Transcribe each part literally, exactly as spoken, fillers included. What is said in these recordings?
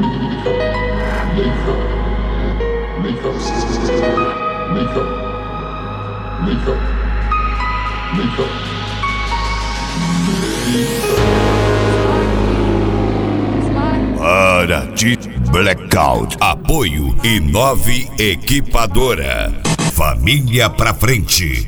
Hora de Blackout. Apoio Inove Equipadora. Família pra frente.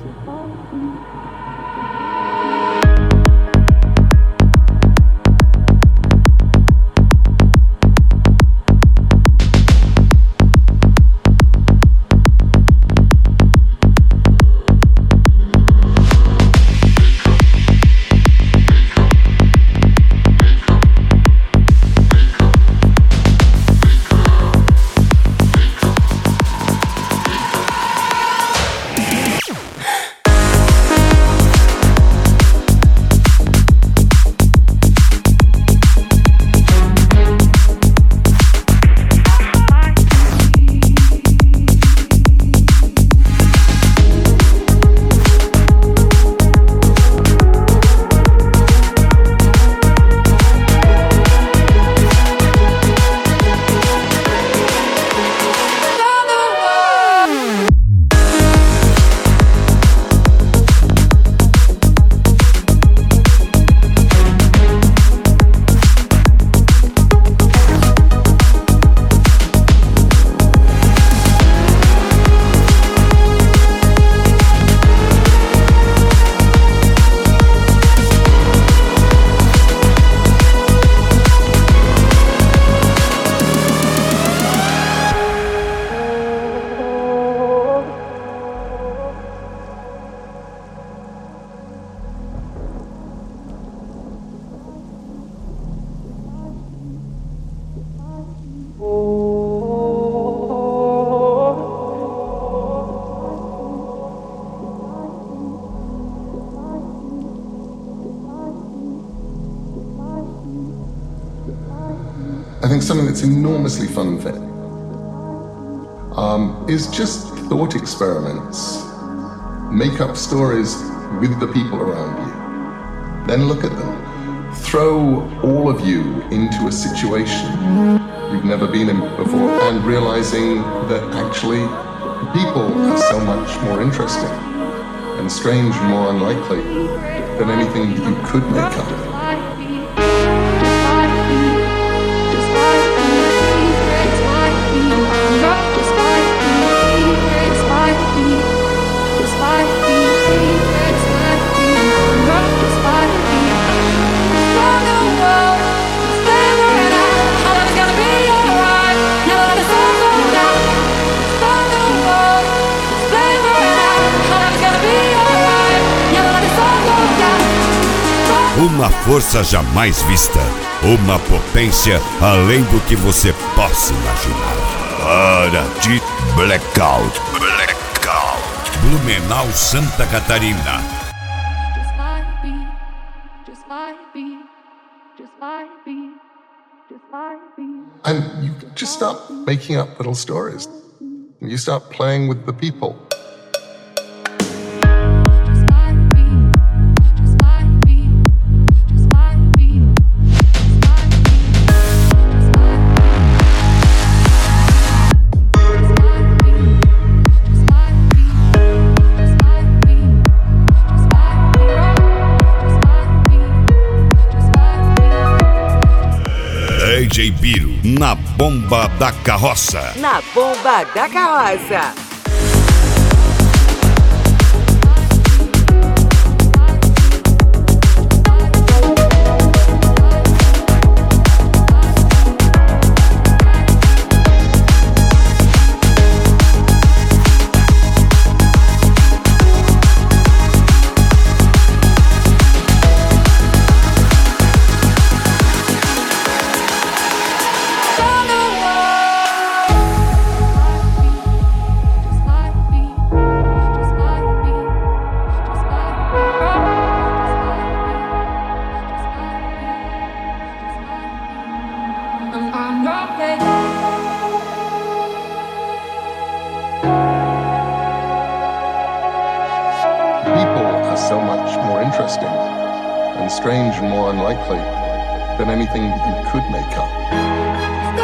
I think something that's enormously fun and fair um, is just thought experiments. Make up stories with the people around you. Then look at them. Throw all of you into a situation you've never been in before and realizing that actually people are so much more interesting and strange and more unlikely than anything you could make up. Uma força jamais vista, uma potência além do que você possa imaginar. Hora de Blackout. Blackout. Blumenau, Santa Catarina. And you just start making up little stories. You start playing with the people. D J Biro, na bomba da carroça. Na bomba da carroça. So much more interesting and strange and more unlikely than anything you could make up.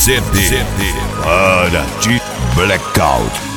C D. C D. Para de Blackout.